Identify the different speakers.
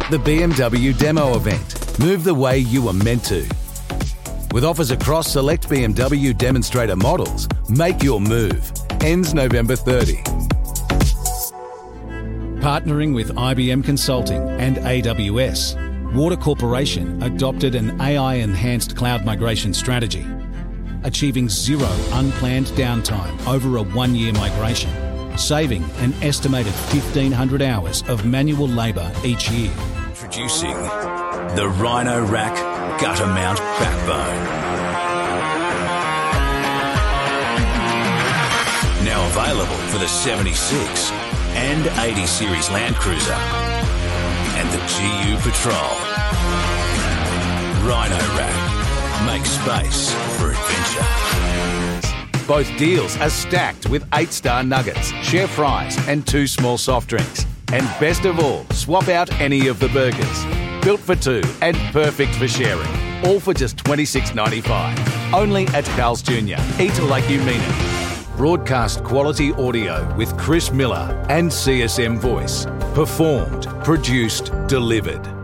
Speaker 1: The BMW Demo Event. Move the way you were meant to. With offers across select BMW demonstrator models, make your move. Ends November 30. Partnering with IBM Consulting and AWS, Water Corporation adopted an AI-enhanced cloud migration strategy, achieving zero unplanned downtime over a one-year migration, saving an estimated 1,500 hours of manual labour each year.
Speaker 2: Introducing the Rhino Rack Gutter Mount Backbone. Now available for the 76 and 80 Series Land Cruiser and the GU Patrol. Rhino Rack. Make space for adventure.
Speaker 1: Both deals are stacked with 8-star nuggets, share fries and 2 small soft drinks. And best of all, swap out any of the burgers. Built for 2 and perfect for sharing. All for just $26.95. Only at Carl's Jr. Eat like you mean it. Broadcast quality audio with Chris Miller and CSM Voice. Performed, produced, delivered.